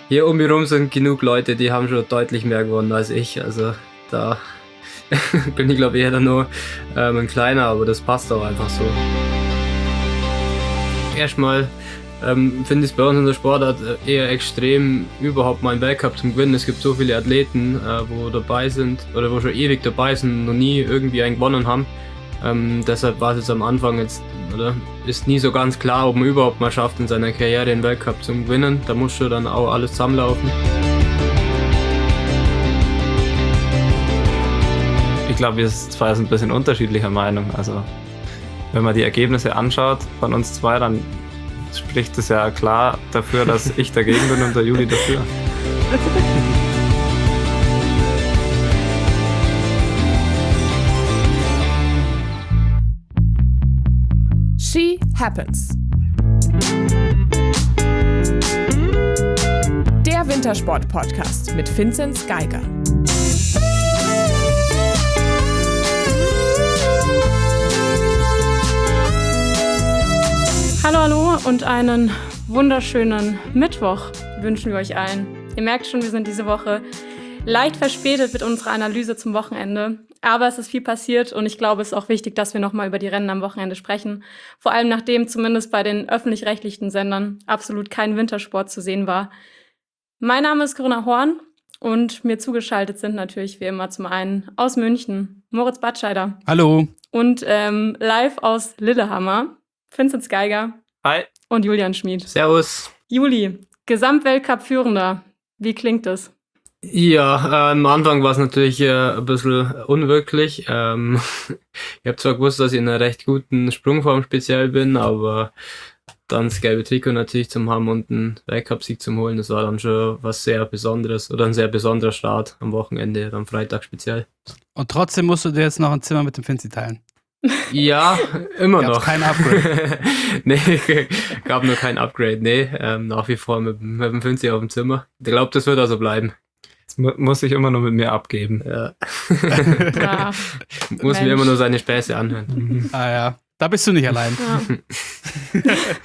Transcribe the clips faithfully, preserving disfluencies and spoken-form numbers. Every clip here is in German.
hier um mich rum sind genug Leute, die haben schon deutlich mehr gewonnen als ich. Also da bin ich glaube eher dann nur ähm, ein kleiner, aber das passt auch einfach so. Erstmal ähm, finde ich es bei uns in der Sportart eher extrem, überhaupt mal einen Weltcup zu gewinnen. Es gibt so viele Athleten, äh, wo dabei sind oder wo schon ewig dabei sind, noch nie irgendwie einen gewonnen haben. Ähm, deshalb war es jetzt am Anfang jetzt, oder ist nie so ganz klar, ob man überhaupt mal schafft, in seiner Karriere den Weltcup zu gewinnen. Da muss schon dann auch alles zusammenlaufen. Ich glaube, wir zwei sind ein bisschen unterschiedlicher Meinung. Also, wenn man die Ergebnisse anschaut von uns zwei, dann spricht es ja klar dafür, dass ich dagegen bin und der Juli dafür. She Happens. Der Wintersport-Podcast mit Vinzenz Geiger. Hallo, hallo und einen wunderschönen Mittwoch wünschen wir euch allen. Ihr merkt schon, wir sind diese Woche leicht verspätet mit unserer Analyse zum Wochenende. Aber es ist viel passiert und ich glaube, es ist auch wichtig, dass wir nochmal über die Rennen am Wochenende sprechen. Vor allem nachdem zumindest bei den öffentlich-rechtlichen Sendern absolut kein Wintersport zu sehen war. Mein Name ist Corinna Horn und mir zugeschaltet sind natürlich wie immer zum einen aus München Moritz Batscheider. Hallo. Und ähm, live aus Lillehammer Vinzenz Geiger. Hi. Und Julian Schmid. Servus. Juli, Gesamtweltcup-Führender. Wie klingt das? Ja, äh, am Anfang war es natürlich äh, ein bisschen unwirklich. Ähm, ich habe zwar gewusst, dass ich in einer recht guten Sprungform speziell bin, aber dann das gelbe Trikot natürlich zum haben und einen Weltcup-Sieg zum holen, das war dann schon was sehr Besonderes oder ein sehr besonderer Start am Wochenende, am Freitag speziell. Und trotzdem musst du dir jetzt noch ein Zimmer mit dem Finzi teilen. Ja, immer Gab's noch. Kein Upgrade. Nee, gab nur kein Upgrade, nee. Ähm, nach wie vor mit, mit dem Finzi auf dem Zimmer. Ich glaube, das wird also bleiben. Das mu- muss ich immer nur mit mir abgeben. Ja. Ja, Muss mir Mensch. immer nur seine Späße anhören. Ah ja, da bist du nicht allein. Ja.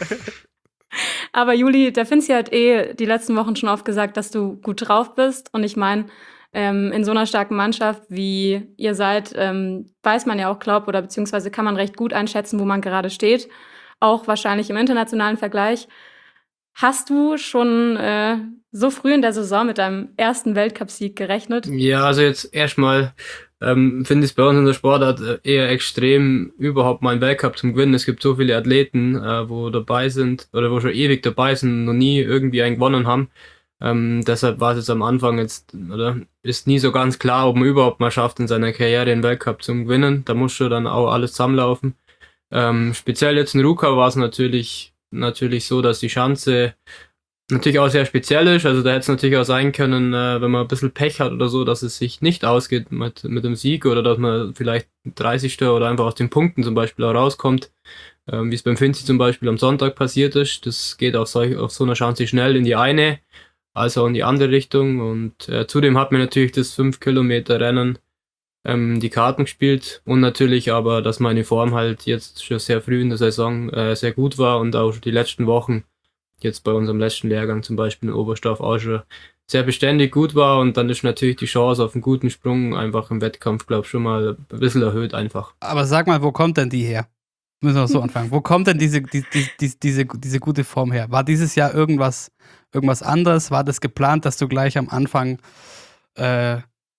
Aber Juli, der Finzi hat eh die letzten Wochen schon oft gesagt, dass du gut drauf bist. Und ich meine, ähm, in so einer starken Mannschaft, wie ihr seid, ähm, weiß man ja auch, glaubt, oder beziehungsweise kann man recht gut einschätzen, wo man gerade steht. Auch wahrscheinlich im internationalen Vergleich. Hast du schon äh, so früh in der Saison mit deinem ersten Weltcupsieg gerechnet? Ja, also jetzt erstmal ähm, finde ich es bei uns in der Sportart äh, eher extrem, überhaupt mal einen Weltcup zu gewinnen. Es gibt so viele Athleten, äh, wo dabei sind oder wo schon ewig dabei sind, noch nie irgendwie einen gewonnen haben. Ähm, deshalb war es jetzt am Anfang jetzt, oder ist nie so ganz klar, ob man überhaupt mal schafft, in seiner Karriere den Weltcup zu gewinnen. Da muss schon dann auch alles zusammenlaufen. Ähm, speziell jetzt in Ruka war es natürlich natürlich so, dass die Schanze natürlich auch sehr speziell ist. Also da hätte es natürlich auch sein können, äh, wenn man ein bisschen Pech hat oder so, dass es sich nicht ausgeht mit, mit dem Sieg oder dass man vielleicht dreißigste oder einfach aus den Punkten zum Beispiel auch rauskommt, ähm, wie es beim Finzi zum Beispiel am Sonntag passiert ist. Das geht auf, solch, auf so einer Schanze schnell in die eine, also in die andere Richtung. Und äh, zudem hat mir natürlich das fünf Kilometer Rennen ähm, die Karten gespielt und natürlich aber, dass meine Form halt jetzt schon sehr früh in der Saison äh, sehr gut war und auch die letzten Wochen, jetzt bei unserem letzten Lehrgang zum Beispiel in Oberstdorf auch schon sehr beständig gut war und dann ist natürlich die Chance auf einen guten Sprung einfach im Wettkampf, glaube ich, schon mal ein bisschen erhöht einfach. Aber sag mal, wo kommt denn die her? Müssen wir so anfangen. Wo kommt denn diese, die, die, die, diese, diese gute Form her? War dieses Jahr irgendwas, irgendwas anderes? War das geplant, dass du gleich am Anfang äh,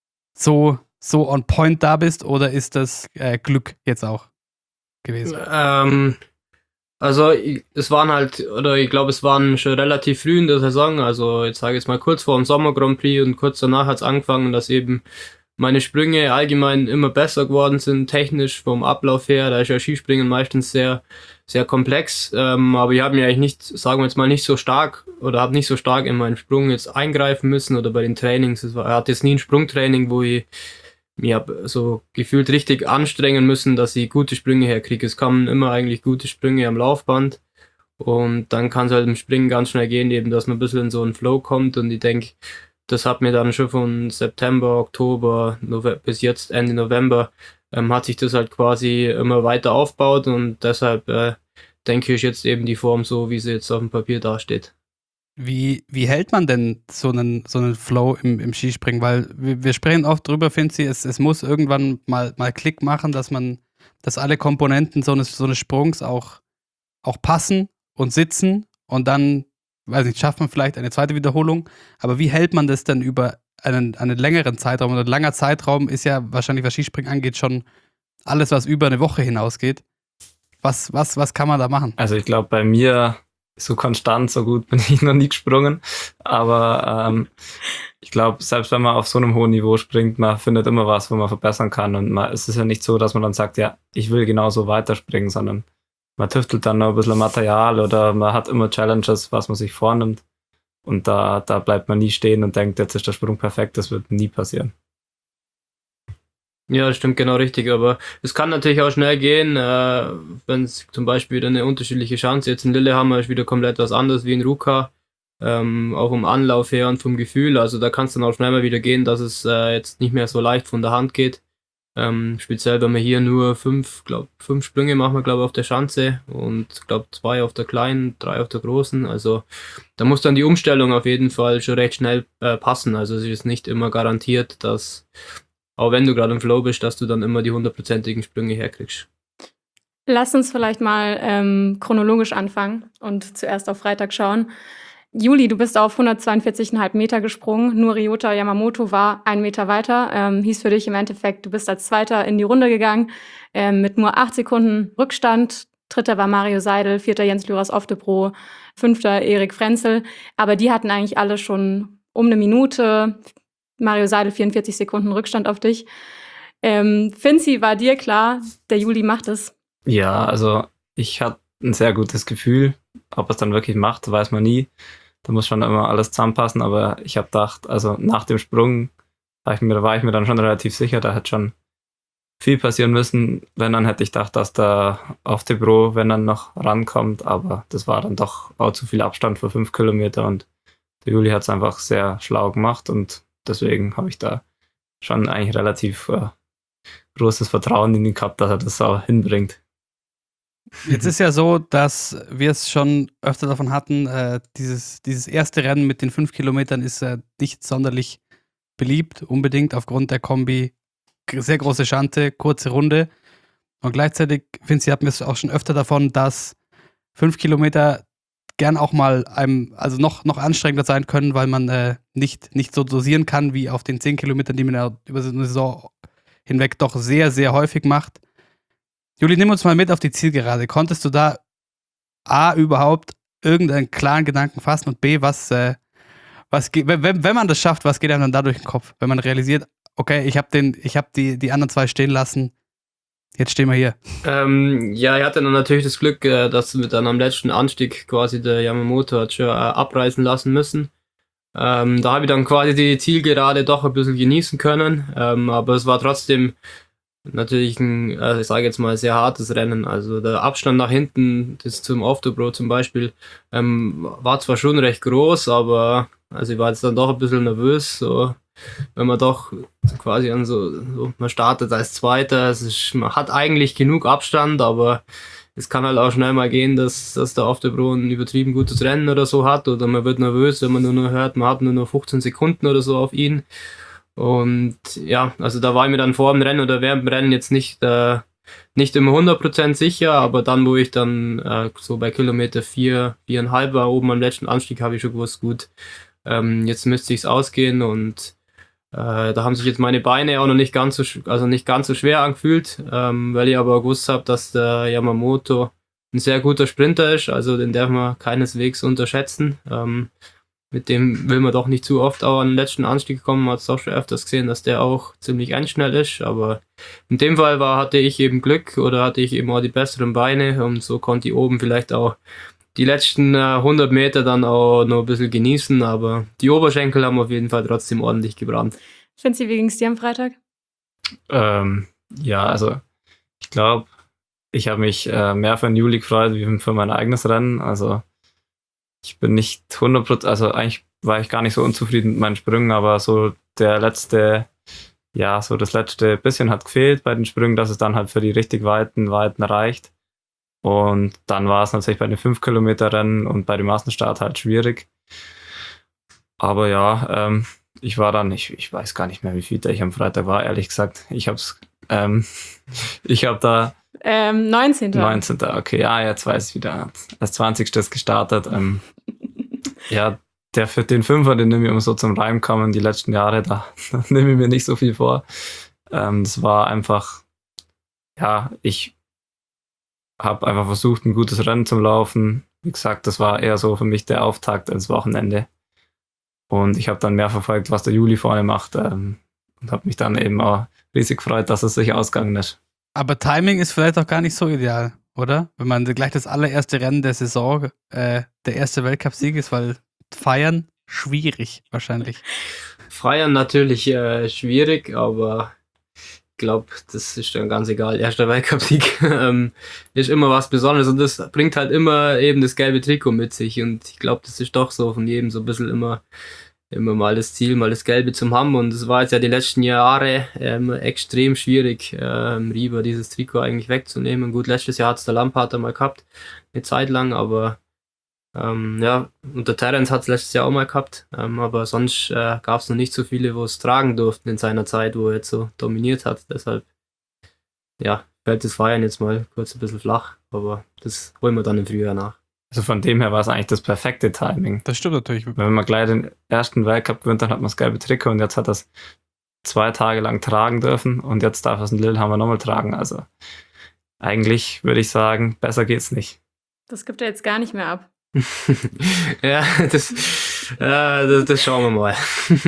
so so on point da bist oder ist das äh, Glück jetzt auch gewesen? Ähm, also ich, es waren halt, oder ich glaube, es waren schon relativ früh in der Saison, also jetzt sage ich jetzt mal kurz vor dem Sommer Grand Prix und kurz danach hat es angefangen, dass eben meine Sprünge allgemein immer besser geworden sind, technisch vom Ablauf her. Da ist ja Skispringen meistens sehr, sehr komplex, ähm, aber ich habe mir eigentlich nicht, sagen wir jetzt mal, nicht so stark oder habe nicht so stark in meinen Sprung jetzt eingreifen müssen oder bei den Trainings. Es war, er hat jetzt nie ein Sprungtraining, wo ich ich habe so gefühlt richtig anstrengen müssen, dass ich gute Sprünge herkriege. Es kamen immer eigentlich gute Sprünge am Laufband und dann kann es halt im Springen ganz schnell gehen, eben, dass man ein bisschen in so einen Flow kommt und ich denke, das hat mir dann schon von September, Oktober Nove- bis jetzt Ende November ähm, hat sich das halt quasi immer weiter aufgebaut und deshalb äh, denke ich, ist jetzt eben die Form so, wie sie jetzt auf dem Papier dasteht. Wie, wie hält man denn so einen, so einen Flow im, im Skispringen? Weil wir, wir sprechen oft drüber, Finzi, es, es muss irgendwann mal, mal Klick machen, dass man, dass alle Komponenten so eines, so eines Sprungs auch, auch passen und sitzen und dann, weiß nicht, schafft man vielleicht eine zweite Wiederholung. Aber wie hält man das denn über einen, einen längeren Zeitraum? Und ein langer Zeitraum ist ja wahrscheinlich, was Skispringen angeht, schon alles, was über eine Woche hinausgeht. Was, was, was kann man da machen? Also ich glaube, bei mir so konstant, so gut bin ich noch nie gesprungen. Aber ähm, ich glaube, selbst wenn man auf so einem hohen Niveau springt, man findet immer was, wo man verbessern kann. Und man, es ist ja nicht so, dass man dann sagt, ja, ich will genauso weiterspringen, sondern man tüftelt dann noch ein bisschen Material oder man hat immer Challenges, was man sich vornimmt. Und da, da bleibt man nie stehen und denkt, jetzt ist der Sprung perfekt, das wird nie passieren. Ja, das stimmt genau richtig, aber es kann natürlich auch schnell gehen, äh, wenn es zum Beispiel wieder eine unterschiedliche Chance, jetzt in Lillehammer ist wieder komplett was anderes wie in Ruka, ähm, auch vom Anlauf her und vom Gefühl, also da kann es dann auch schnell mal wieder gehen, dass es äh, jetzt nicht mehr so leicht von der Hand geht, ähm, speziell wenn wir hier nur fünf, glaub, fünf Sprünge machen wir, glaube ich, auf der Schanze und, glaube zwei auf der kleinen, drei auf der großen, also da muss dann die Umstellung auf jeden Fall schon recht schnell äh, passen, also es ist nicht immer garantiert, dass auch wenn du gerade im Flow bist, dass du dann immer die hundertprozentigen Sprünge herkriegst. Lass uns vielleicht mal ähm, chronologisch anfangen und zuerst auf Freitag schauen. Juli, du bist auf hundertzweiundvierzig Komma fünf Meter gesprungen. Nur Ryota Yamamoto war einen Meter weiter. Ähm, hieß für dich im Endeffekt, du bist als Zweiter in die Runde gegangen ähm, mit nur acht Sekunden Rückstand. Dritter war Mario Seidel, vierter Jens Lyras Oftebro, fünfter Erik Frenzel. Aber die hatten eigentlich alle schon um eine Minute. Mario Seidel vierundvierzig Sekunden Rückstand auf dich. Ähm, Finzi, war dir klar, der Juli macht es? Ja, also ich hatte ein sehr gutes Gefühl. Ob er es dann wirklich macht, weiß man nie. Da muss schon immer alles zusammenpassen, aber ich habe gedacht, also nach dem Sprung war ich, mir, war ich mir dann schon relativ sicher, da hätte schon viel passieren müssen. Wenn, dann hätte ich gedacht, dass der Oftebro, wenn dann noch rankommt, aber das war dann doch auch zu viel Abstand für fünf Kilometer und der Juli hat es einfach sehr schlau gemacht und deswegen habe ich da schon eigentlich relativ äh, großes Vertrauen in ihn gehabt, dass er das auch hinbringt. Jetzt ist ja so, dass wir es schon öfter davon hatten, äh, dieses, dieses erste Rennen mit den fünf Kilometern ist äh, nicht sonderlich beliebt, unbedingt aufgrund der Kombi. Sehr große Schante, kurze Runde. Und gleichzeitig, Vinci, hatten wir es auch schon öfter davon, dass fünf Kilometer gern auch mal einem, also noch, noch anstrengender sein können, weil man äh, nicht, nicht so dosieren kann wie auf den zehn Kilometern, die man ja über so eine Saison hinweg doch sehr, sehr häufig macht. Juli, nimm uns mal mit auf die Zielgerade. Konntest du da A, überhaupt irgendeinen klaren Gedanken fassen und B, was, äh, was geht, wenn, wenn man das schafft, was geht einem dann da durch den Kopf? Wenn man realisiert, okay, ich habe den, ich habe die, die anderen zwei stehen lassen, jetzt stehen wir hier. Ähm, ja, ich hatte dann natürlich das Glück, äh, dass wir dann am letzten Anstieg quasi der Yamamoto hat schon äh, abreißen lassen müssen. Ähm, da habe ich dann quasi die Zielgerade doch ein bisschen genießen können, ähm, aber es war trotzdem natürlich ein, äh, ich sage jetzt mal, sehr hartes Rennen. Also der Abstand nach hinten, das zum Oftebro zum Beispiel, ähm, war zwar schon recht groß, aber also ich war jetzt dann doch ein bisschen nervös, so wenn man doch quasi an so, so man startet als Zweiter, es ist, man hat eigentlich genug Abstand, aber es kann halt auch schnell mal gehen, dass, dass der Oftebro ein übertrieben gutes Rennen oder so hat oder man wird nervös, wenn man nur noch hört, man hat nur noch fünfzehn Sekunden oder so auf ihn. Und ja, also da war ich mir dann vor dem Rennen oder während dem Rennen jetzt nicht, äh, nicht immer hundert Prozent sicher, aber dann, wo ich dann äh, so bei Kilometer vier, viereinhalb war, oben am letzten Anstieg, habe ich schon gewusst, gut, ähm, jetzt müsste ich es ausgehen und äh, da haben sich jetzt meine Beine auch noch nicht ganz so, also nicht ganz so schwer angefühlt, ähm, weil ich aber gewusst habe, dass der Yamamoto ein sehr guter Sprinter ist, also den darf man keineswegs unterschätzen. Ähm, Mit dem will man doch nicht zu oft auch an den letzten Anstieg kommen. Man hat es auch schon öfters gesehen, dass der auch ziemlich endschnell ist. Aber in dem Fall war, hatte ich eben Glück oder hatte ich eben auch die besseren Beine und so konnte ich oben vielleicht auch die letzten äh, hundert Meter dann auch noch ein bisschen genießen. Aber die Oberschenkel haben auf jeden Fall trotzdem ordentlich gebrannt. Finzi, wie ging es dir am Freitag? Ähm, ja, also ich glaube, ich habe mich äh, mehr für den Juli gefreut wie für mein eigenes Rennen. Also ich bin nicht hundert Prozent, also eigentlich war ich gar nicht so unzufrieden mit meinen Sprüngen, aber so der letzte, ja, so das letzte bisschen hat gefehlt bei den Sprüngen, dass es dann halt für die richtig weiten Weiten reicht. Und dann war es natürlich bei den fünf Kilometer Rennen und bei dem Massenstart halt schwierig. Aber ja, ähm, ich war dann, ich, ich weiß gar nicht mehr, wie viel ich am Freitag war, ehrlich gesagt. Ich hab's, ähm, ich hab da Ähm, neunzehnten neunzehnten Okay, ja, jetzt weiß ich wieder. Als zwanzigsten ist gestartet. Ähm, ja, der für den Fünfer, den nehme ich immer so zum Reim kommen, die letzten Jahre, da, da nehme ich mir nicht so viel vor. Ähm, das war einfach, ja, ich habe einfach versucht, ein gutes Rennen zu laufen. Wie gesagt, das war eher so für mich der Auftakt als Wochenende. Und ich habe dann mehr verfolgt, was der Juli vorne macht. Ähm, und habe mich dann eben auch riesig gefreut, dass es sich ausgegangen ist. Aber Timing ist vielleicht auch gar nicht so ideal, oder? Wenn man gleich das allererste Rennen der Saison, äh, der erste Weltcup-Sieg ist, weil feiern schwierig wahrscheinlich. Feiern natürlich äh, schwierig, aber ich glaube, das ist dann ganz egal. Erster Weltcup-Sieg ähm, ist immer was Besonderes und das bringt halt immer eben das gelbe Trikot mit sich und ich glaube, das ist doch so von jedem so ein bisschen immer immer mal das Ziel, mal das Gelbe zum haben und es war jetzt ja die letzten Jahre ähm, extrem schwierig, ähm, Rieber dieses Trikot eigentlich wegzunehmen. Gut, letztes Jahr hat es der Lampard einmal gehabt, eine Zeit lang, aber ähm, ja, und der Terence hat es letztes Jahr auch mal gehabt, ähm, aber sonst äh, gab es noch nicht so viele, wo es tragen durften in seiner Zeit, wo er jetzt so dominiert hat, deshalb ja, fällt das Feiern jetzt mal kurz ein bisschen flach, aber das holen wir dann im Frühjahr nach. Also von dem her war es eigentlich das perfekte Timing. Das stimmt natürlich. Wenn man gleich den ersten Weltcup gewinnt, dann hat man das gelbe Trikot und jetzt hat er es zwei Tage lang tragen dürfen und jetzt darf er es in Lillehammer nochmal tragen. Also eigentlich würde ich sagen, besser geht's nicht. Das gibt er jetzt gar nicht mehr ab. ja, das, ja das, das schauen wir mal.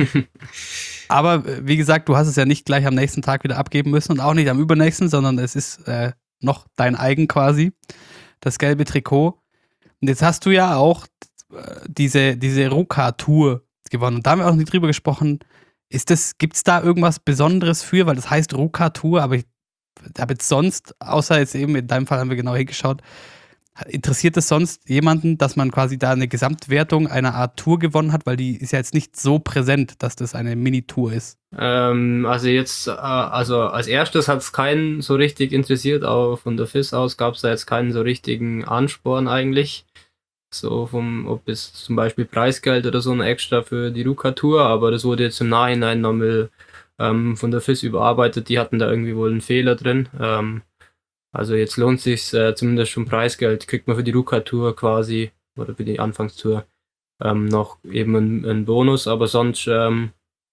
Aber wie gesagt, du hast es ja nicht gleich am nächsten Tag wieder abgeben müssen und auch nicht am übernächsten, sondern es ist äh, noch dein eigen quasi, das gelbe Trikot. Und jetzt hast du ja auch äh, diese, diese Ruka-Tour gewonnen. Und da haben wir auch nicht drüber gesprochen. Ist das, gibt es da irgendwas Besonderes für? Weil das heißt Ruka-Tour, aber ich habe jetzt sonst, außer jetzt eben in deinem Fall haben wir genau hingeschaut, interessiert es sonst jemanden, dass man quasi da eine Gesamtwertung einer Art Tour gewonnen hat? Weil die ist ja jetzt nicht so präsent, dass das eine Mini-Tour ist. Ähm, also jetzt, äh, also als erstes hat es keinen so richtig interessiert, auch von der F I S aus gab es da jetzt keinen so richtigen Ansporn eigentlich. So vom, ob es zum Beispiel Preisgeld oder so ein extra für die Ruka-Tour, aber das wurde jetzt im Nachhinein nochmal ähm, von der F I S überarbeitet, die hatten da irgendwie wohl einen Fehler drin. Ähm, also jetzt lohnt sich äh, zumindest schon Preisgeld, kriegt man für die Ruka-Tour quasi, oder für die Anfangstour, ähm, noch eben einen, einen Bonus, aber sonst ähm,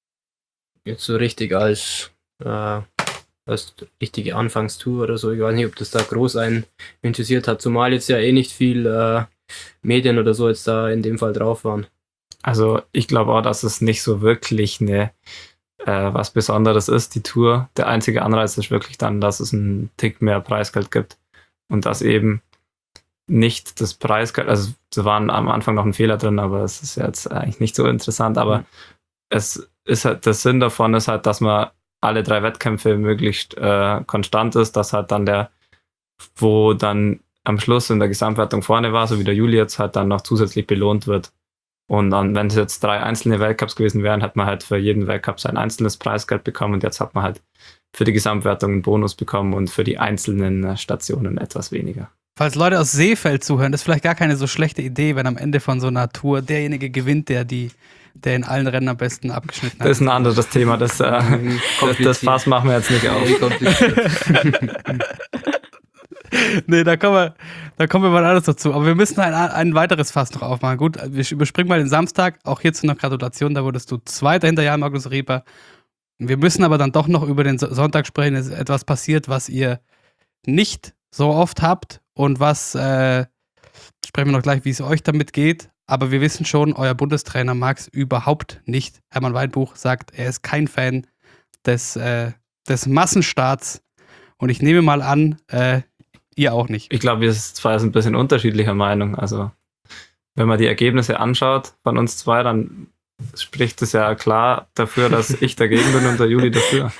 jetzt so richtig als, äh, als richtige Anfangstour oder so, ich weiß nicht, ob das da groß einen interessiert hat, zumal jetzt ja eh nicht viel äh, Medien oder so jetzt da in dem Fall drauf waren. Also ich glaube auch, dass es nicht so wirklich eine äh, was Besonderes ist, die Tour. Der einzige Anreiz ist wirklich dann, dass es einen Tick mehr Preisgeld gibt und dass eben nicht das Preisgeld, also es waren am Anfang noch ein Fehler drin, aber es ist jetzt eigentlich nicht so interessant, aber mhm. es ist halt, der Sinn davon ist halt, dass man alle drei Wettkämpfe möglichst äh, konstant ist, dass halt dann der, wo dann am Schluss in der Gesamtwertung vorne war, so wie der Juli jetzt halt dann noch zusätzlich belohnt wird. Und dann, wenn es jetzt drei einzelne Weltcups gewesen wären, hat man halt für jeden Weltcup sein einzelnes Preisgeld bekommen und jetzt hat man halt für die Gesamtwertung einen Bonus bekommen und für die einzelnen Stationen etwas weniger. Falls Leute aus Seefeld zuhören, das ist vielleicht gar keine so schlechte Idee, wenn am Ende von so einer Tour derjenige gewinnt, der die der in allen Rennen am besten abgeschnitten hat. Das ist ein anderes Thema, das, äh, das, das Fass machen wir jetzt nicht auf. Nee, da kommen wir, da kommen wir mal alles dazu. Aber wir müssen ein, ein weiteres Fass noch aufmachen. Gut, wir überspringen mal den Samstag. Auch hierzu noch Gratulation, da wurdest du Zweiter hinter Jan Magnus Rieper. Wir müssen aber dann doch noch über den Sonntag sprechen. Es ist etwas passiert, was ihr nicht so oft habt und was, äh, sprechen wir noch gleich, wie es euch damit geht. Aber wir wissen schon, euer Bundestrainer mag es überhaupt nicht. Hermann Weinbuch sagt, er ist kein Fan des, äh, des Massenstarts. Und ich nehme mal an, äh, ihr auch nicht. Ich glaube, wir sind zwei ein bisschen unterschiedlicher Meinung. Also, wenn man die Ergebnisse anschaut von uns zwei, dann spricht es ja klar dafür, dass ich dagegen bin und der Juli dafür.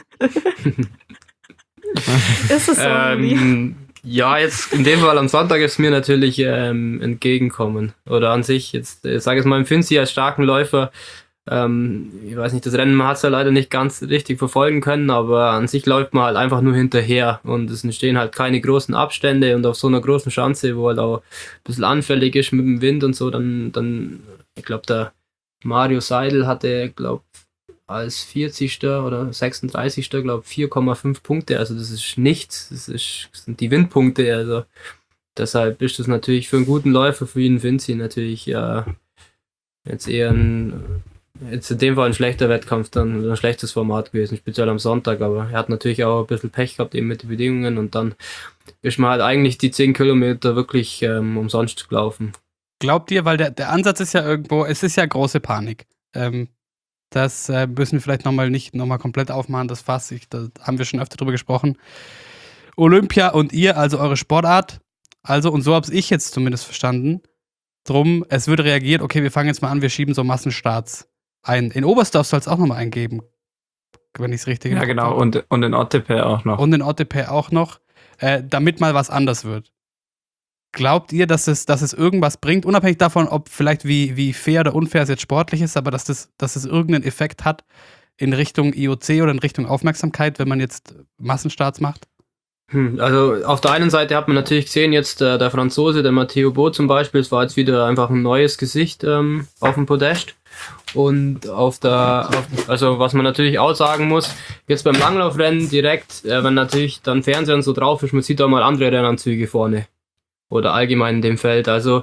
Ist es so? Ähm, ja, jetzt in dem Fall am Sonntag ist mir natürlich ähm, entgegenkommen. Oder an sich, jetzt ich sage jetzt mal, empfinde sie als starken Läufer. Ähm, ich weiß nicht, das Rennen, man hat es ja leider nicht ganz richtig verfolgen können, aber an sich läuft man halt einfach nur hinterher und es entstehen halt keine großen Abstände und auf so einer großen Schanze, wo halt auch ein bisschen anfällig ist mit dem Wind und so, dann, dann ich glaube, der Mario Seidel hatte, glaube als vierzigster oder sechsunddreißigster glaube vier Komma fünf Punkte. Also das ist nichts. Das, ist, das sind die Windpunkte. Also deshalb ist das natürlich für einen guten Läufer, für ihn Vinci natürlich äh, jetzt eher ein, jetzt in dem Fall ein schlechter Wettkampf, dann ein schlechtes Format gewesen, speziell am Sonntag. Aber er hat natürlich auch ein bisschen Pech gehabt eben mit den Bedingungen und dann ist man halt eigentlich die zehn Kilometer wirklich ähm, umsonst gelaufen. Glaubt ihr, weil der, der Ansatz ist ja irgendwo, es ist ja große Panik. Ähm, das äh, müssen wir vielleicht nochmal nicht nochmal komplett aufmachen, das Fass. Ich, da haben wir schon öfter drüber gesprochen. Olympia und ihr, also eure Sportart, also, und so habe ich jetzt zumindest verstanden, drum, es wird reagiert, okay, wir fangen jetzt mal an, wir schieben so Massenstarts ein. In Oberstdorf soll es auch nochmal eingeben, wenn ich es richtig Ja, genau, und, und in Otepää auch noch. Und in Otepää auch noch, äh, damit mal was anders wird. Glaubt ihr, dass es, dass es irgendwas bringt, unabhängig davon, ob vielleicht wie, wie fair oder unfair es jetzt sportlich ist, aber dass, das, dass es irgendeinen Effekt hat in Richtung I O C oder in Richtung Aufmerksamkeit, wenn man jetzt Massenstarts macht? Hm, also auf der einen Seite hat man natürlich gesehen, jetzt äh, der Franzose, der Matteo Bo zum Beispiel, es war jetzt wieder einfach ein neues Gesicht ähm, auf dem Podest. Und auf der, auf, also was man natürlich auch sagen muss, jetzt beim Langlaufrennen direkt, äh, wenn natürlich dann Fernseher und so drauf ist, man sieht auch mal andere Rennanzüge vorne. Oder allgemein in dem Feld. Also,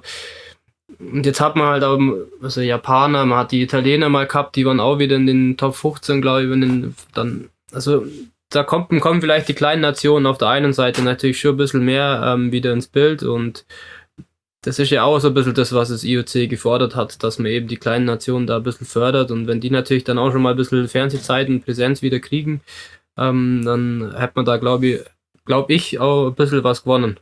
und jetzt hat man halt auch, also Japaner, man hat die Italiener mal gehabt, die waren auch wieder in den Top fünfzehn, glaube ich, in den, dann, also, da kommt, kommen vielleicht die kleinen Nationen auf der einen Seite natürlich schon ein bisschen mehr ähm, wieder ins Bild und das ist ja auch so ein bisschen das, was das I O C gefordert hat, dass man eben die kleinen Nationen da ein bisschen fördert und wenn die natürlich dann auch schon mal ein bisschen Fernsehzeit und Präsenz wieder kriegen, ähm, dann hat man da, glaube ich, glaube ich, auch ein bisschen was gewonnen.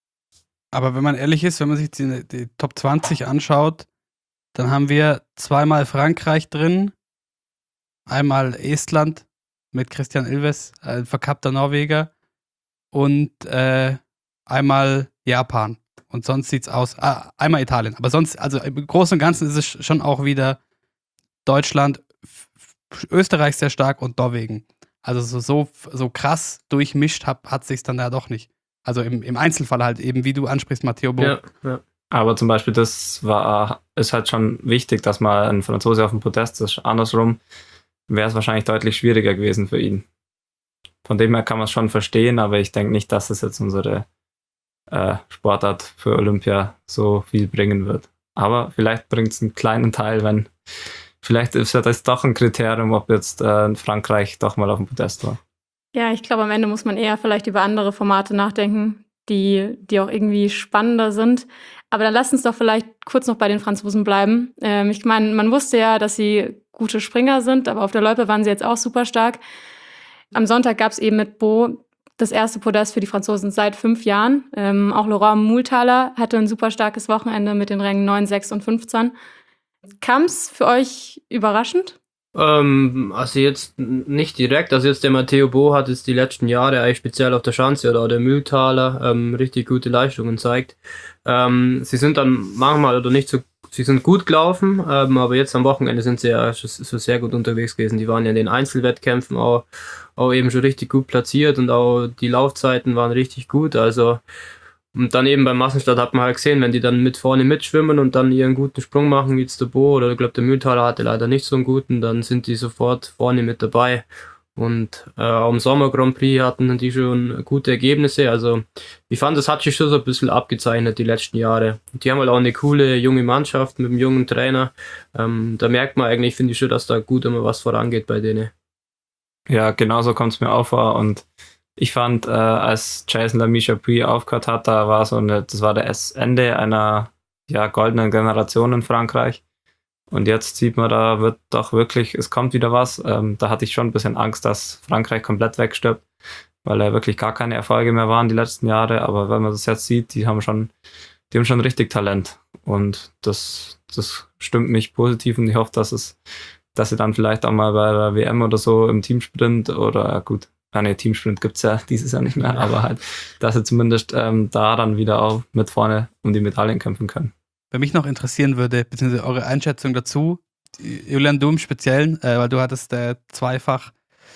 Aber wenn man ehrlich ist, wenn man sich die, die Top zwanzig anschaut, dann haben wir zweimal Frankreich drin, einmal Estland mit Christian Ilves, ein verkappter Norweger, und äh, einmal Japan. Und sonst sieht's aus, ah, einmal Italien. Aber sonst, also im Großen und Ganzen ist es schon auch wieder Deutschland, F- Österreich sehr stark und Norwegen. Also so, so, so krass durchmischt hat, hat sich's dann da doch nicht. Also im, im Einzelfall halt eben, wie du ansprichst, Matteo Bo. Ja, ja. Aber zum Beispiel, das war, ist halt schon wichtig, dass mal ein Franzose auf dem Podest ist. Andersrum wäre es wahrscheinlich deutlich schwieriger gewesen für ihn. Von dem her kann man es schon verstehen, aber ich denke nicht, dass es jetzt unsere äh, Sportart für Olympia so viel bringen wird. Aber vielleicht bringt es einen kleinen Teil, wenn vielleicht ist ja das doch ein Kriterium, ob jetzt äh, Frankreich doch mal auf dem Podest war. Ja, ich glaube, am Ende muss man eher vielleicht über andere Formate nachdenken, die, die auch irgendwie spannender sind. Aber dann lasst uns doch vielleicht kurz noch bei den Franzosen bleiben. Ähm, ich meine, man wusste ja, dass sie gute Springer sind, aber auf der Loipe waren sie jetzt auch super stark. Am Sonntag gab es eben mit Bo das erste Podest für die Franzosen seit fünf Jahren. Ähm, auch Laurent Multhaler hatte ein super starkes Wochenende mit den Rängen neun, sechs und fünfzehn. Kam es für euch überraschend? Ähm, also jetzt nicht direkt, also jetzt der Matteo Bo hat jetzt die letzten Jahre eigentlich speziell auf der Schanze oder auch der Mühltaler ähm, richtig gute Leistungen zeigt. Ähm, sie sind dann manchmal oder nicht so, sie sind gut gelaufen, ähm, aber jetzt am Wochenende sind sie ja schon so sehr gut unterwegs gewesen. Die waren ja in den Einzelwettkämpfen auch, auch eben schon richtig gut platziert und auch die Laufzeiten waren richtig gut, also und dann eben beim Massenstart hat man halt gesehen, wenn die dann mit vorne mitschwimmen und dann ihren guten Sprung machen, wie jetzt der Bo oder ich glaube der Mühltaler hatte leider nicht so einen guten, dann sind die sofort vorne mit dabei. Und äh, auch im Sommer Grand Prix hatten die schon gute Ergebnisse. Also ich fand, das hat sich schon so ein bisschen abgezeichnet die letzten Jahre. Und die haben halt auch eine coole junge Mannschaft mit einem jungen Trainer. Ähm, da merkt man eigentlich, finde ich schon, dass da gut immer was vorangeht bei denen. Ja, genauso kommt es mir auch vor und ich fand, äh, als Jason Lamy-Chapuis aufgehört hat, da war so eine, das war das Ende einer ja, goldenen Generation in Frankreich. Und jetzt sieht man, da wird doch wirklich, es kommt wieder was. Ähm, da hatte ich schon ein bisschen Angst, dass Frankreich komplett wegstirbt, weil da wirklich gar keine Erfolge mehr waren die letzten Jahre. Aber wenn man das jetzt sieht, die haben schon, die haben schon richtig Talent. Und das, das stimmt mich positiv und ich hoffe, dass es, dass sie dann vielleicht auch mal bei der W M oder so im Teamsprint oder gut, ja, nee, Teamsprint gibt's ja dieses Jahr nicht mehr, aber halt, dass sie zumindest ähm, da dann wieder auch mit vorne um die Medaillen kämpfen können. Wer mich noch interessieren würde, beziehungsweise eure Einschätzung dazu, Julian, du im Speziellen, äh, weil du hattest äh, zweifach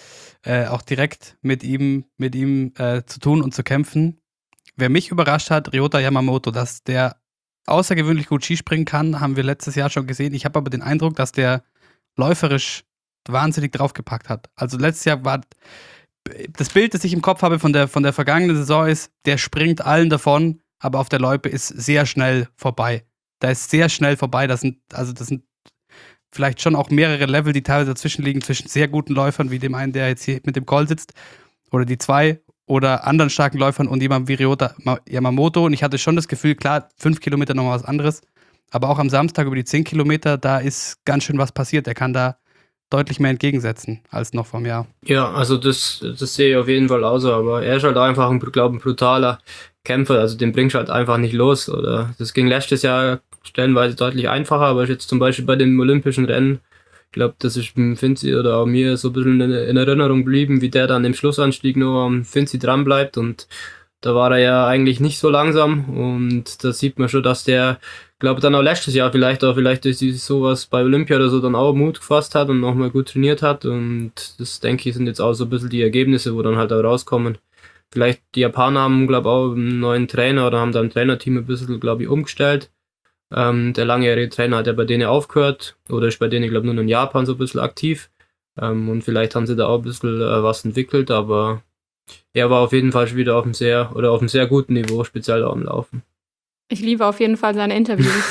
äh, auch direkt mit ihm, mit ihm äh, zu tun und zu kämpfen. Wer mich überrascht hat, Ryota Yamamoto, dass der außergewöhnlich gut Skispringen kann, haben wir letztes Jahr schon gesehen. Ich habe aber den Eindruck, dass der läuferisch wahnsinnig draufgepackt hat. Also letztes Jahr war das Bild, das ich im Kopf habe von der, von der vergangenen Saison ist, der springt allen davon, aber auf der Loipe ist sehr schnell vorbei. Da ist sehr schnell vorbei. Das sind, also das sind vielleicht schon auch mehrere Level, die teilweise dazwischen liegen, zwischen sehr guten Läufern, wie dem einen, der jetzt hier mit dem Call sitzt, oder die zwei, oder anderen starken Läufern und jemandem wie Ryota Yamamoto. Und ich hatte schon das Gefühl, klar, fünf Kilometer nochmal was anderes, aber auch am Samstag über die zehn Kilometer, da ist ganz schön was passiert. Er kann da deutlich mehr entgegensetzen als noch vom Jahr. Ja, also das, das sehe ich auf jeden Fall auch so, aber er ist halt einfach ein, glaube ein brutaler Kämpfer, also den bringst du halt einfach nicht los. Oder das ging letztes Jahr stellenweise deutlich einfacher, aber jetzt zum Beispiel bei den Olympischen Rennen, ich glaube, das ist dem Finzi oder auch mir so ein bisschen in, in Erinnerung geblieben, wie der dann im Schlussanstieg nur am Finzi dran bleibt, und da war er ja eigentlich nicht so langsam, und da sieht man schon, dass der, glaube dann auch letztes Jahr vielleicht auch vielleicht durch sowas bei Olympia oder so dann auch Mut gefasst hat und nochmal gut trainiert hat, und das denke ich sind jetzt auch so ein bisschen die Ergebnisse, wo dann halt auch rauskommen. Vielleicht die Japaner haben, glaube ich, auch einen neuen Trainer oder haben da ein Trainerteam ein bisschen, glaube ich, umgestellt. Ähm, der langjährige Trainer hat ja bei denen aufgehört oder ist bei denen, glaube ich, nur in Japan so ein bisschen aktiv. Ähm, und vielleicht haben sie da auch ein bisschen äh, was entwickelt, aber er war auf jeden Fall schon wieder auf einem sehr oder auf einem sehr guten Niveau, speziell auch am Laufen. Ich liebe auf jeden Fall seine Interviews.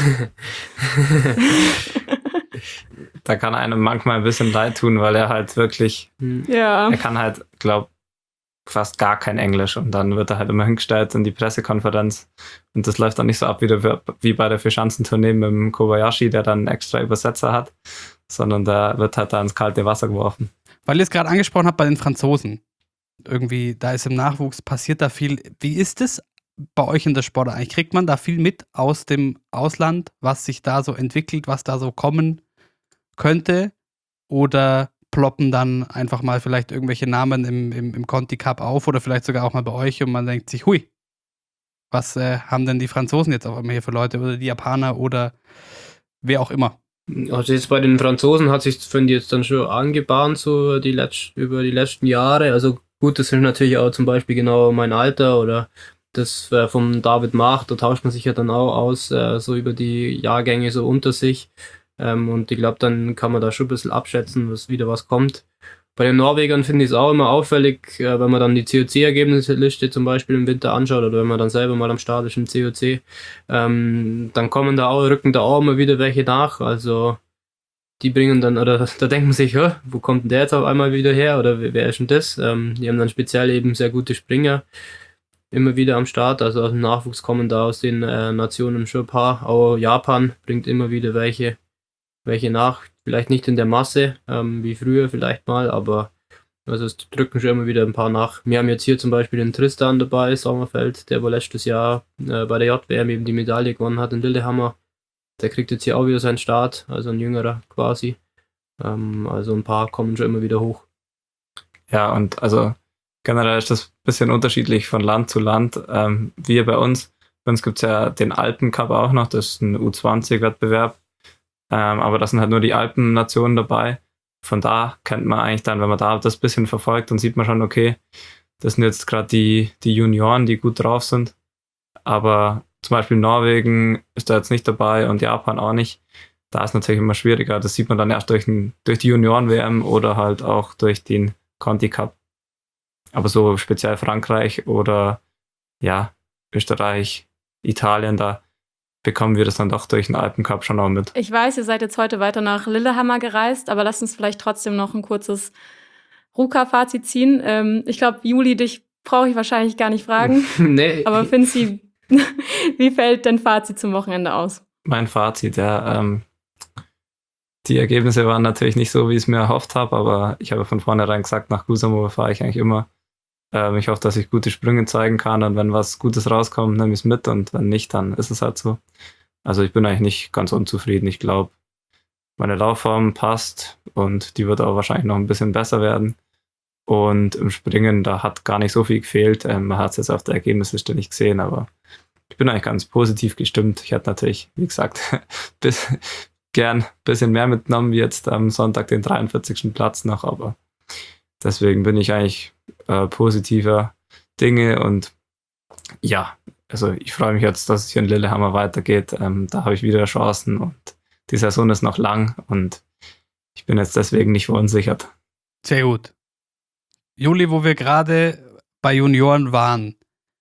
Da kann einem manchmal ein bisschen leid tun, weil er halt wirklich, Ja. er kann halt, glaub, fast gar kein Englisch, und dann wird er halt immer hingestellt in die Pressekonferenz, und das läuft dann nicht so ab wie, der, wie bei der Vierschanzentournee mit dem Kobayashi, der dann einen extra Übersetzer hat, sondern da wird halt da ins kalte Wasser geworfen. Weil ihr es gerade angesprochen habt bei den Franzosen, irgendwie, da ist im Nachwuchs, passiert da viel. Wie ist es bei euch in der Sport eigentlich? Kriegt man da viel mit aus dem Ausland, was sich da so entwickelt, was da so kommen könnte? Oder ploppen dann einfach mal vielleicht irgendwelche Namen im, im, im Conti Cup auf oder vielleicht sogar auch mal bei euch, und man denkt sich, hui, was äh, haben denn die Franzosen jetzt auf einmal hier für Leute oder die Japaner oder wer auch immer? Also jetzt bei den Franzosen hat sich, finde ich, jetzt dann schon angebahnt, so die Letz- über die letzten Jahre. Also gut, das sind natürlich auch zum Beispiel genau mein Alter oder das äh, vom David Mach, da tauscht man sich ja dann auch aus, äh, so über die Jahrgänge so unter sich. Ähm, und ich glaube, dann kann man da schon ein bisschen abschätzen, was wieder was kommt. Bei den Norwegern finde ich es auch immer auffällig, äh, wenn man dann die C O C-Ergebnisliste zum Beispiel im Winter anschaut oder wenn man dann selber mal am Start ist im C O C, ähm, dann kommen da auch, rücken da auch immer wieder welche nach. Also die bringen dann, oder da denkt man sich, hä, wo kommt denn der jetzt auf einmal wieder her oder wer, wer ist denn das? Ähm, die haben dann speziell eben sehr gute Springer immer wieder am Start. Also aus dem Nachwuchs kommen da aus den äh, Nationen schon ein paar. Auch Japan bringt immer wieder welche welche nach, vielleicht nicht in der Masse, ähm, wie früher vielleicht mal, aber also es drücken schon immer wieder ein paar nach. Wir haben jetzt hier zum Beispiel den Tristan dabei, Sommerfeld, der wohl letztes Jahr äh, bei der J W M eben die Medaille gewonnen hat in Lillehammer. Der kriegt jetzt hier auch wieder seinen Start, also ein jüngerer quasi. Ähm, also ein paar kommen schon immer wieder hoch. Ja, und also generell ist das ein bisschen unterschiedlich von Land zu Land. Ähm, wir bei uns, bei uns gibt es ja den Alpencup auch noch, das ist ein U zwanzig Wettbewerb. Ähm, aber da sind halt nur die Alpennationen dabei. Von da kennt man eigentlich dann, wenn man da das bisschen verfolgt, dann sieht man schon, okay, das sind jetzt gerade die, die Junioren, die gut drauf sind. Aber zum Beispiel Norwegen ist da jetzt nicht dabei und Japan auch nicht. Da ist natürlich immer schwieriger. Das sieht man dann erst durch, den, durch die Junioren-W M oder halt auch durch den Conti Cup. Aber so speziell Frankreich oder ja, Österreich, Italien, da bekommen wir das dann doch durch den Alpencup schon auch mit. Ich weiß, ihr seid jetzt heute weiter nach Lillehammer gereist, aber lasst uns vielleicht trotzdem noch ein kurzes Ruka-Fazit ziehen. Ähm, ich glaube, Juli, dich brauche ich wahrscheinlich gar nicht fragen. Nee. Aber Finzi, wie fällt dein Fazit zum Wochenende aus? Mein Fazit, ja, ähm, die Ergebnisse waren natürlich nicht so, wie ich es mir erhofft habe, aber ich habe von vornherein gesagt, nach Kuusamo fahre ich eigentlich immer. Ähm, ich hoffe, dass ich gute Sprünge zeigen kann, und wenn was Gutes rauskommt, nehme ich es mit, und wenn nicht, dann ist es halt so. Also ich bin eigentlich nicht ganz unzufrieden. Ich glaube, meine Laufform passt und die wird auch wahrscheinlich noch ein bisschen besser werden. Und im Springen, da hat gar nicht so viel gefehlt. Ähm, man hat es jetzt auf der Ergebnisliste nicht gesehen, aber ich bin eigentlich ganz positiv gestimmt. Ich hätte natürlich, wie gesagt, bis, gern ein bisschen mehr mitgenommen, wie jetzt am Sonntag den dreiundvierzigsten Platz noch, aber deswegen bin ich eigentlich äh, positiver Dinge, und ja, also ich freue mich jetzt, dass es hier in Lillehammer weitergeht. Ähm, da habe ich wieder Chancen und die Saison ist noch lang und ich bin jetzt deswegen nicht verunsichert. Sehr gut. Juli, wo wir gerade bei Junioren waren,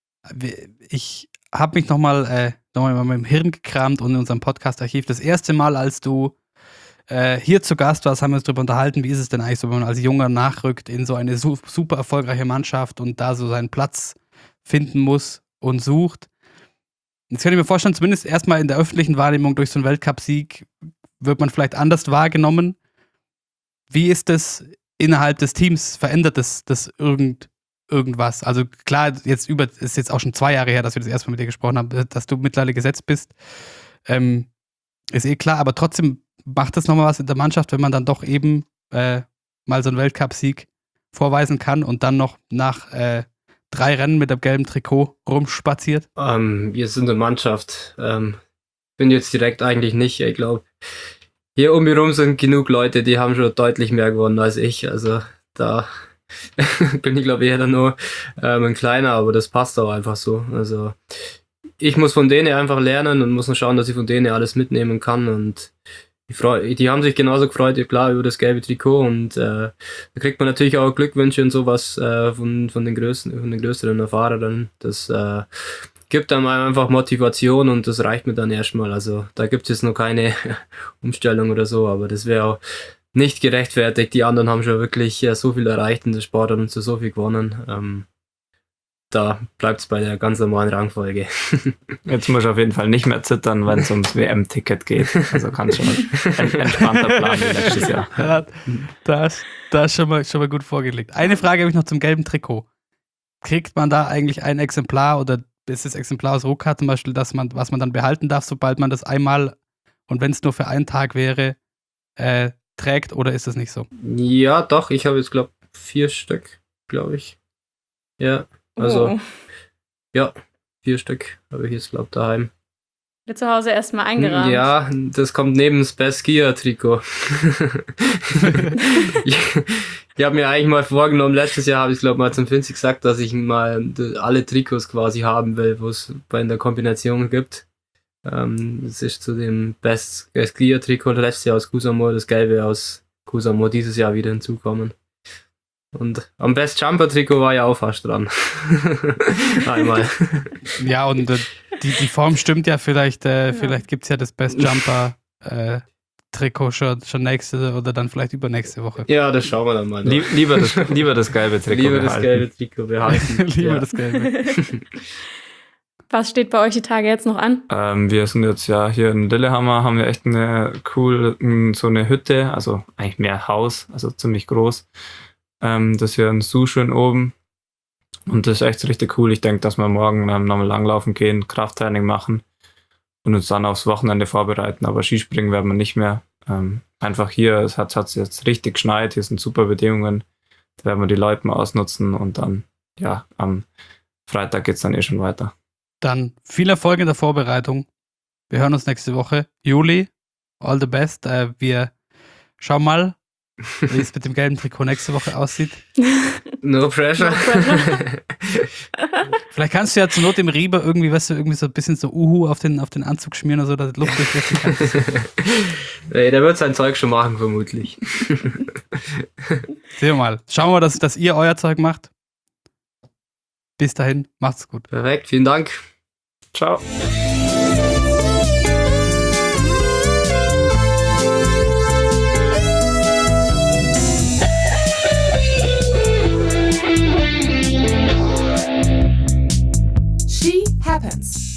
ich habe mich nochmal äh, noch mal in meinem Hirn gekramt und in unserem Podcast-Archiv. Das erste Mal, als du äh, hier zu Gast warst, haben wir uns darüber unterhalten, wie ist es denn eigentlich so, wenn man als Junger nachrückt in so eine su- super erfolgreiche Mannschaft und da so seinen Platz finden muss und sucht. Jetzt kann ich mir vorstellen, zumindest erstmal in der öffentlichen Wahrnehmung durch so einen Weltcup-Sieg wird man vielleicht anders wahrgenommen. Wie ist das innerhalb des Teams? Verändert das, das irgend, irgendwas? Also klar, jetzt über, ist jetzt auch schon zwei Jahre her, dass wir das erste Mal mit dir gesprochen haben, dass du mittlerweile gesetzt bist. Ähm, ist eh klar, aber trotzdem macht das nochmal was in der Mannschaft, wenn man dann doch eben äh, mal so einen Weltcup-Sieg vorweisen kann und dann noch nach äh, drei Rennen mit dem gelben Trikot rumspaziert? Ähm, wir sind eine Mannschaft. Ähm, bin jetzt direkt eigentlich nicht. Ich glaube, hier um mich rum sind genug Leute, die haben schon deutlich mehr gewonnen als ich. Also da bin ich, glaube ich, eher nur ähm, ein kleiner, aber das passt auch einfach so. Also ich muss von denen einfach lernen und muss noch schauen, dass ich von denen alles mitnehmen kann. Und die, freu- die haben sich genauso gefreut, klar, über das gelbe Trikot. Und äh, da kriegt man natürlich auch Glückwünsche und sowas äh, von, von, den größten, von den größeren Erfahrern. Das äh, gibt dann einfach Motivation und das reicht mir dann erstmal. Also da gibt es jetzt noch keine Umstellung oder so, aber das wäre auch nicht gerechtfertigt. Die anderen haben schon wirklich äh, so viel erreicht in der Sport und so, so viel gewonnen. Ähm, da bleibt es bei der ganz normalen Rangfolge. Jetzt muss ich auf jeden Fall nicht mehr zittern, wenn es ums W M-Ticket geht. Also kann schon ein entspannter Plan wie letztes Jahr. Ja, da ist, da ist schon, mal, schon mal gut vorgelegt. Eine Frage habe ich noch zum gelben Trikot. Kriegt man da eigentlich ein Exemplar oder ist das Exemplar aus Ruka zum Beispiel, dass man, was man dann behalten darf, sobald man das einmal und wenn es nur für einen Tag wäre, äh, trägt, oder ist das nicht so? Ja, doch, ich habe jetzt, glaube ich, vier Stück, glaube ich. Ja, also, Oh. ja, vier Stück habe ich jetzt, glaube ich, daheim. Wir zu Hause erstmal eingerahmt. Ja, das kommt neben das Best Skier Trikot. ich ich habe mir eigentlich mal vorgenommen, letztes Jahr habe ich, glaube ich, mal zum Finzi gesagt, dass ich mal alle Trikots quasi haben will, wo es bei in der Kombination gibt. Ähm, das ist zu dem Best Skier Trikot letztes Jahr aus Kusamo, das gelbe aus Kusamo dieses Jahr wieder hinzukommen. Und am Best Jumper Trikot war ja auch fast dran. Einmal. Ja, und äh, die, die Form stimmt ja, vielleicht, äh, ja. vielleicht gibt es ja das Best Jumper äh, Trikot schon, schon nächste oder dann vielleicht übernächste Woche. Ja, das schauen wir dann mal. Lieb, lieber, das, lieber das gelbe Trikot Lieber behalten. das gelbe Trikot behalten. Lieber ja. das gelbe. Was steht bei euch die Tage jetzt noch an? Ähm, wir sind jetzt ja hier in Lillehammer, haben wir echt eine cool, so eine Hütte, also eigentlich mehr Haus, also ziemlich groß. Ähm, das hier in Suschön oben. Und das ist echt richtig cool. Ich denke, dass wir morgen ähm, nochmal langlaufen gehen, Krafttraining machen und uns dann aufs Wochenende vorbereiten. Aber Skispringen werden wir nicht mehr. Ähm, einfach hier, es hat es jetzt richtig geschneit, hier sind super Bedingungen. Da werden wir die Leute mal ausnutzen und dann, ja, am Freitag geht es dann eh schon weiter. Dann viel Erfolg in der Vorbereitung. Wir hören uns nächste Woche. Juli, all the best. Äh, wir schauen mal, wie es mit dem gelben Trikot nächste Woche aussieht. No pressure. No pressure. Vielleicht kannst du ja zur Not im Rieber irgendwie, weißt du, irgendwie so ein bisschen so Uhu auf den, auf den Anzug schmieren oder so, dass die Luft durchlässig kann. Nee, der wird sein Zeug schon machen, vermutlich. Sehen wir mal. Schauen wir mal, dass, dass ihr euer Zeug macht. Bis dahin, macht's gut. Perfekt, vielen Dank. Ciao. She Happens.